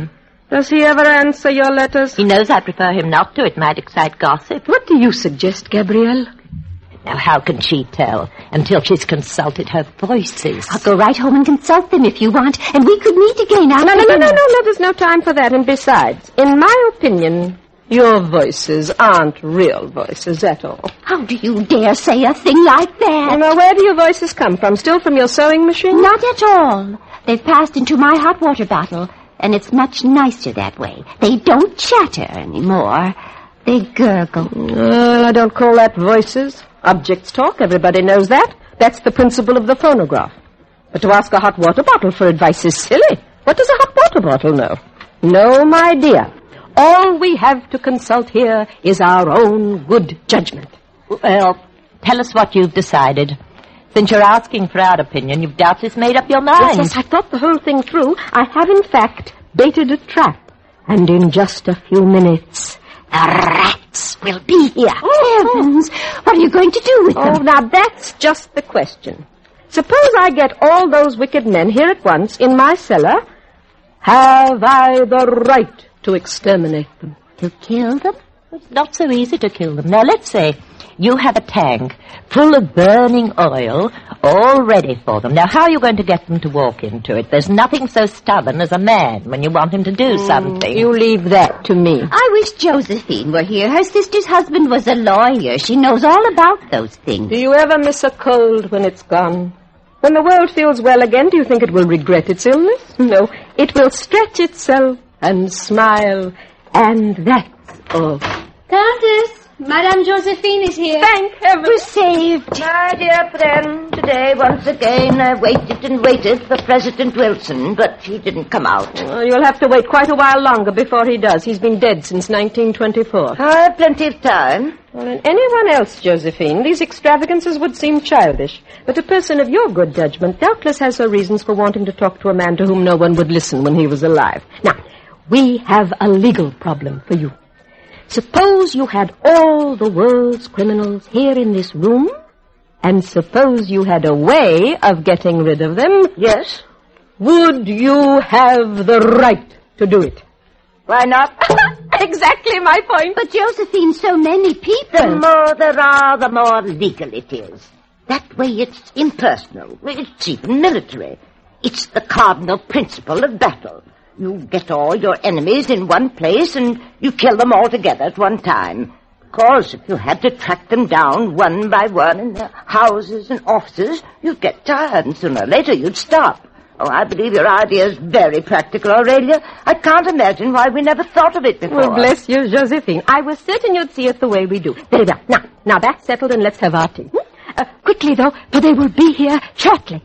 Does he ever answer your letters? He knows I prefer him not to. It might excite gossip. What do you suggest, Gabrielle? Now, how can she tell until she's consulted her voices? I'll go right home and consult them if you want, and we could meet again after No, no, no, dinner. no, no, no, there's no time for that. And besides, in my opinion, your voices aren't real voices at all. How do you dare say a thing like that? Now, where do your voices come from? Still from your sewing machine? Not at all. They've passed into my hot water bottle, and it's much nicer that way. They don't chatter anymore. They gurgle. Well, I don't call that voices. Objects talk, everybody knows that. That's the principle of the phonograph. But to ask a hot water bottle for advice is silly. What does a hot water bottle know? No, my dear. All we have to consult here is our own good judgment. Well, tell us what you've decided. Since you're asking for our opinion, you've doubtless made up your mind. Yes, yes, I thought the whole thing through. I have, in fact, baited a trap. And in just a few minutes, the rats will be here. Oh, heavens! What are you going to do with them? Oh, now that's just the question. Suppose I get all those wicked men here at once in my cellar. Have I the right to exterminate them? To kill them? It's not so easy to kill them. Now, let's say you have a tank full of burning oil all ready for them. Now, how are you going to get them to walk into it? There's nothing so stubborn as a man when you want him to do mm, something. You leave that to me. I wish Josephine were here. Her sister's husband was a lawyer. She knows all about those things. Do you ever miss a cold when it's gone? When the world feels well again, do you think it will regret its illness? No, it will stretch itself and smile, and that's all. Countess! Madame Josephine is here. Thank heaven. We're saved. My dear friend, today once again I waited and waited for President Wilson, but he didn't come out. Well, you'll have to wait quite a while longer before he does. He's been dead since nineteen twenty-four. I have plenty of time. Well, in anyone else, Josephine, these extravagances would seem childish. But a person of your good judgment doubtless has her reasons for wanting to talk to a man to whom no one would listen when he was alive. Now, we have a legal problem for you. Suppose you had all the world's criminals here in this room, and suppose you had a way of getting rid of them. Yes. Would you have the right to do it? Why not? Exactly my point. But, Josephine, so many people. The more there are, the more legal it is. That way it's impersonal. It's even military. It's the cardinal principle of battle. You get all your enemies in one place and you kill them all together at one time. Of course, if you had to track them down one by one in their houses and offices, you'd get tired and sooner or later you'd stop. Oh, I believe your idea is very practical, Aurelia. I can't imagine why we never thought of it before. Well, bless you, Josephine. I was certain you'd see it the way we do. Very well. Now, now that's settled and let's have our tea. Uh, quickly, though, for they will be here shortly.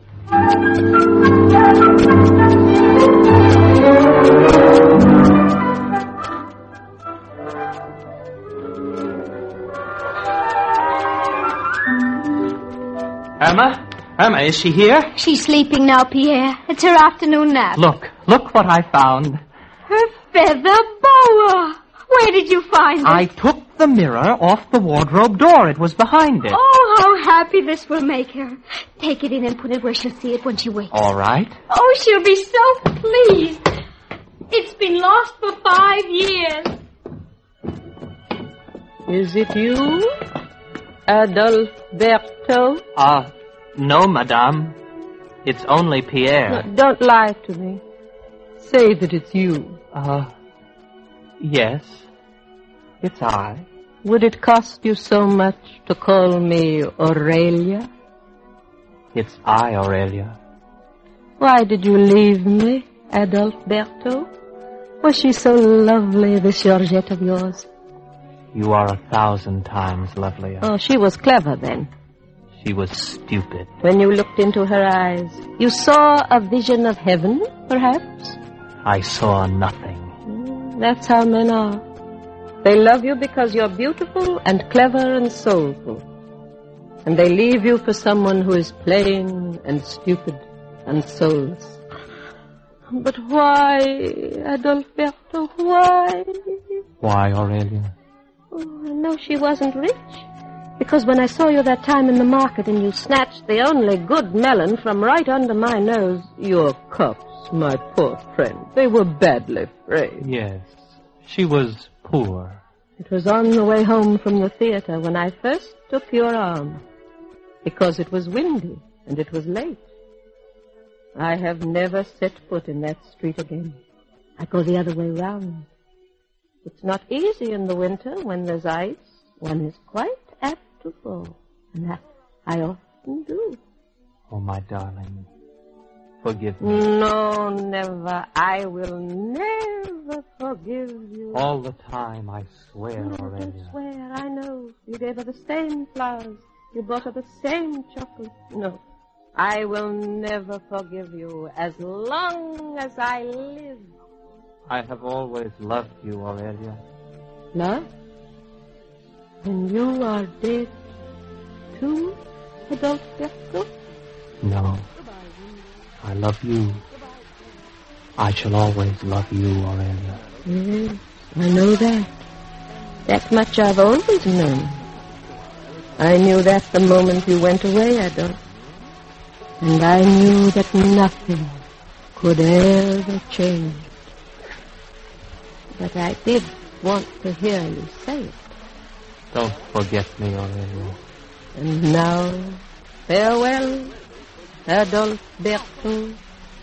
Emma? Emma, is she here? She's sleeping now, Pierre. It's her afternoon nap. Look, look what I found. Her feather boa. Where did you find it? I took the mirror off the wardrobe door. It was behind it. Oh, how happy this will make her. Take it in and put it where she'll see it when she wakes. All right. Oh, she'll be so pleased. It's been lost for five years. Is it you, Adalberto? Ah, uh, no, madame. It's only Pierre. No, don't lie to me. Say that it's you. Uh, yes. It's I. Would it cost you so much to call me Aurelia? It's I, Aurelia. Why did you leave me, Adalberto? Was she so lovely, this Georgette of yours? You are a thousand times lovelier. Oh, she was clever then. She was stupid. When you looked into her eyes, you saw a vision of heaven, perhaps? I saw nothing. That's how men are. They love you because you're beautiful and clever and soulful. And they leave you for someone who is plain and stupid and soulless. But why, Adalberto, why? Why, Aurelia? Oh, I know she wasn't rich. Because when I saw you that time in the market and you snatched the only good melon from right under my nose, your cups my poor friend. They were badly frayed. Yes, she was poor. It was on the way home from the theater when I first took your arm, because it was windy and it was late. I have never set foot in that street again. I go the other way round. It's not easy in the winter when there's ice. One is quite apt to fall, and that I often do. Oh, my darling, forgive me. No, never. I will never forgive you. All the time, I swear, No, Aurelia. don't swear. I know. You gave her the same flowers. You bought her the same chocolate. No, I will never forgive you as long as I live. I have always loved you, Aurelia. Love? And you are dead, too, Adolfo? No, I love you. I shall always love you, Aurelia. Yes, I know that. That much I've always known. I knew that the moment you went away, Adolfo. And I knew that nothing could ever change. But I did want to hear you say it. Don't forget me, Aurelia. And now, farewell, Adolphe Berthaud.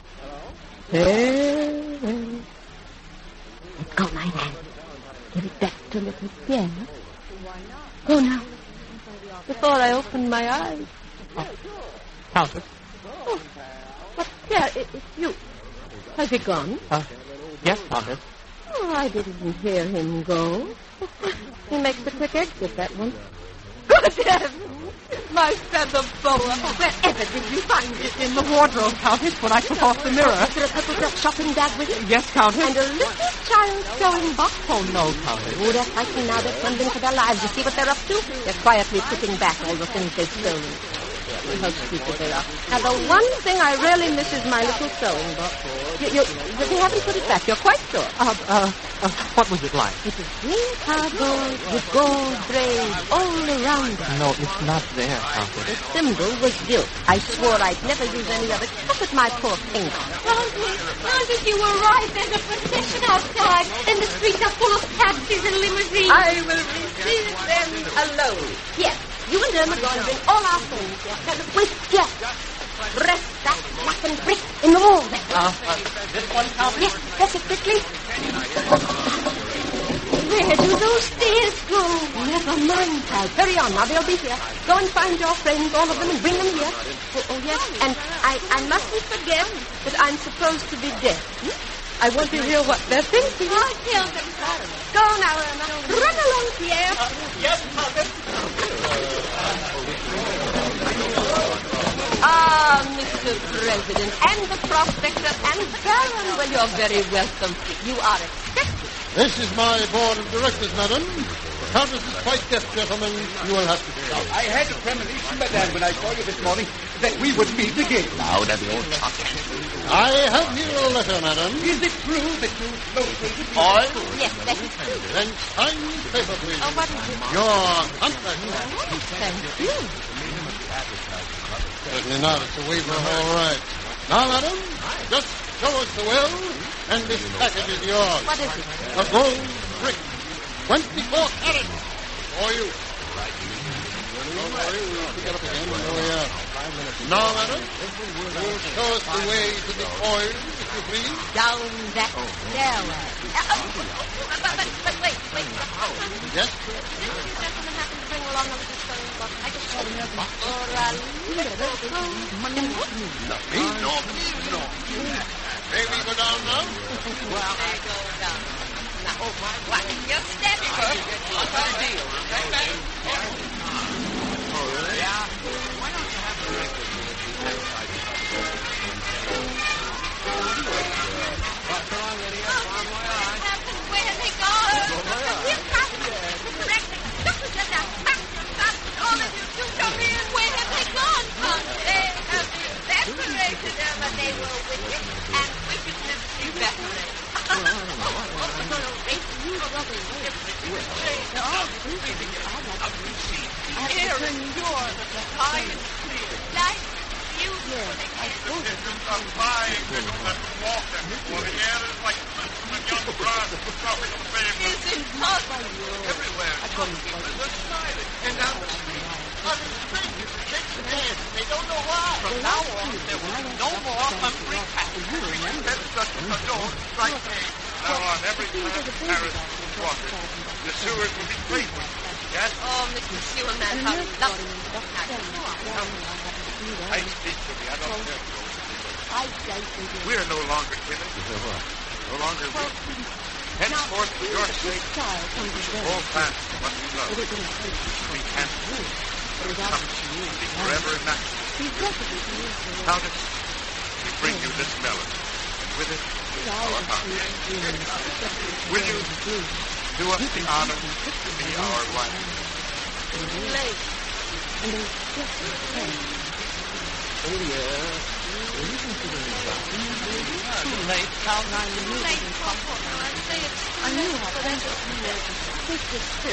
Farewell. Let go my hand. Give it back to little Pierre. Go now. Before I open my eyes. Countess. Oh, but Pierre, it, it's you. Has he gone? Uh, yes, Countess. Oh, I didn't hear him go. He makes a quick exit, that one. Good heavens! My feather boa. Wherever did you find it? In the wardrobe, Countess, when I took off the mirror. Is there a purple dress shopping bag with it? Yes, Countess. And a little child sewing box? Oh, no, Countess. Oh, they're fighting now. They're trembling for their lives. You see what they're up to? They're quietly putting back all the things they've stolen. How stupid they are. Now, the one thing I really miss is my little sewing box. You, you, they haven't put it back. You're quite sure. Uh, uh, uh, what was it like? It is green cardboard with gold braid all around it. No, it's not there, Countess. The symbol was gilt. I swore I'd never use any of it. Look at my poor finger. Countess, Countess, you were right. There's a procession outside, and the streets are full of taxis and limousines. I will receive them alone. Yes. You and Irma go and bring all our friends here. Wait, yes. Press that blackened brick in the wall there. Uh, uh, this one, Countess? Yes, press it quickly. Where do those stairs go? Never mind, pal. Hurry on, now they'll be here. Go and find your friends, all of them, and bring them here. Oh, oh yes, and I, I mustn't forget that I'm supposed to be dead. Hmm? I want to hear what they're thinking. I'll kill them. Go now, Irma. Run along, Pierre. Uh, yes, Countess. Ah, Mister President, and the prospector, and Baron. Well, you're very welcome. You are expected. This is my board of directors, madam. The Countess is quite deaf, gentlemen. You will have to shout. I had a premonition, madame, when I saw you this morning, that we would meet again. Louder, the old chuck. I have here a letter, madam. Is it true that you located Oil? Yes, that is true. Then sign the paper, please. Oh, what is it? Your contract. Thank you. Certainly not. It's a waiver, all right. Now, madam, just show us the will, and this package is yours. What is it? A gold brick. Twenty-four carats. For you. Don't worry, we'll pick it up again when we are. Now, madam, you'll show us the way to the oil, if you please. Down that stairway. Uh, oh, but, but, but wait, wait. Yes? Didn't you gentlemen happen to bring along a little sewing box? I just saw them or a little money. Me? No, me, no. May we go down now? Well, I go down. Now, oh, what? You're standing for? What's our deal? Yeah. Why don't you have a breakfast? What's wrong, Lydia? Where have they gone? We're passing. Just as that. All of you two come in. Where have they gone, Countess? They have evaporated them, but they were wicked, and wickedness evaporates. Oh, no, no, wait. You rubber. Here is yours, the high and clear. Like you. By goodness, the wall don't strike me. Now on every time Paris is watered, the sewers will be filled with you. Yes? Oh, Mister Sewerman, how lovely. I speak to the adult We are no longer timid. No longer weak. Henceforth, for your sake, we shall hold fast to what we love. We shall be handsome. But come, be forever in that. Countess, we bring you this melon. And with it, our heart. Will you do us the honor to be our wife? Late. Oh, yeah. Too late. Count nine Too late. I say it's I knew how to enter. Take this trip.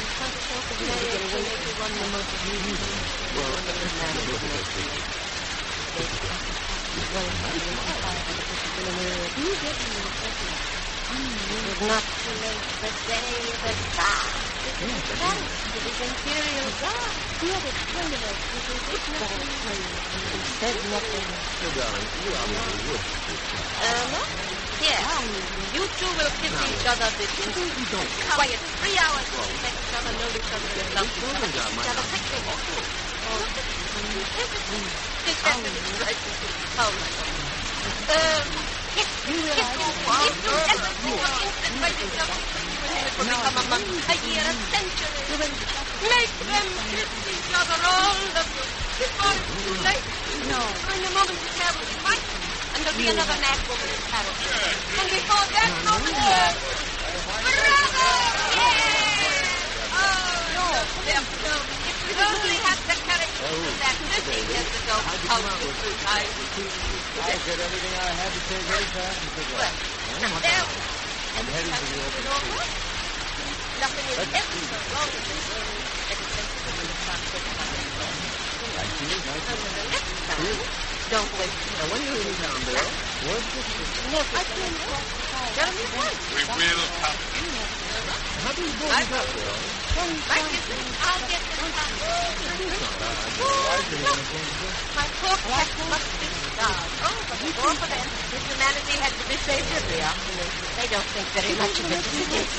It's not too late to say the God. It is thanks to the imperial God. The other criminals who did nothing and said nothing. Uh, yes. You two will kiss each other this instant. Quiet. Three hours to let each other know each other and love each other. Each other quickly. Oh, this is right. How much? Um, kiss, kiss, kiss, if you ever do an instant right in love, it will become a month, a year, a century. Make them kiss each other all the before it's too late. No. In a moment the pair will be right, and there'll be another mad woman in Paris. And before that moment, bravo! Yeah! Oh, no, no. If we only had the courage to do that fifty years ago, how would we try? I said everything I had to say very fast and quick. Well, there we are. And we have to do it over. Nothing is ever so wrong in this world, except for the concept of I see it, I see it. next time, don't waste no one in town, Bill. What's this? No, I can't talk. Tell me once. We will come. How do you go with that, Bill? Like this, I'll get the top. My poor cat must be starved. Oh, but before for them, his humanity had to be saved every afternoon. They don't think very much of it as it is.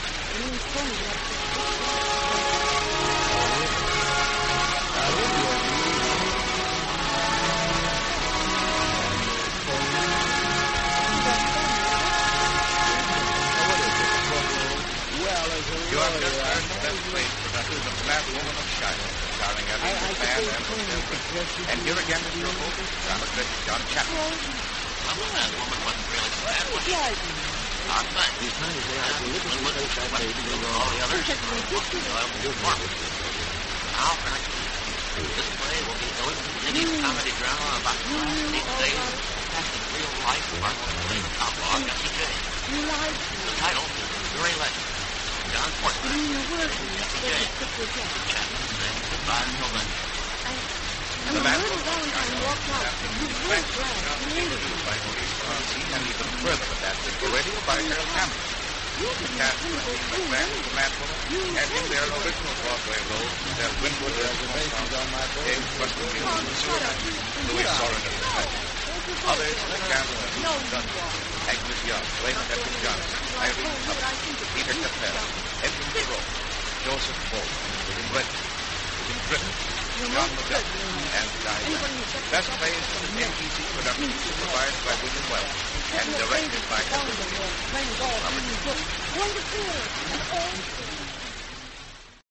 You have just heard the best played production of The Mad Woman of Shiloh, starring Ellie McMahon and Lucille. And here again is your host, drama critic John Chapman. Well, the Mad Woman wasn't really so bad, was she? Not bad. He's trying to say I can look at all the others. Now, frankly, this play will be the leading comedy drama about the last eight days passing real life Martin outlaw Jesse James. The title is Very Legend. John Portman. Jesse James. Chapman saying goodbye until then. The Mad Woman of Shiloh is adapted to the French, produced by Maurice Francis, and even further adapted for radio by Harold Hamilton. The cast of Ellie McMahon as the Mad Woman, and in their original Broadway roles, Del Winwood as the Mouse, James Preston Mills as the Sewerman, Louis Sorin as the Fletcher. Others, like Gambler and Dunn, Agnes Young, Wayne Edward Johnson, Irene Hubbard, Peter Capell, Edwin Thoreau, Joseph Bolton, William Redford, William Griffith, John McDuffie, and Di Lang. Best Plays is an N B C production supervised by William Wells and directed by Edward Gill. Robert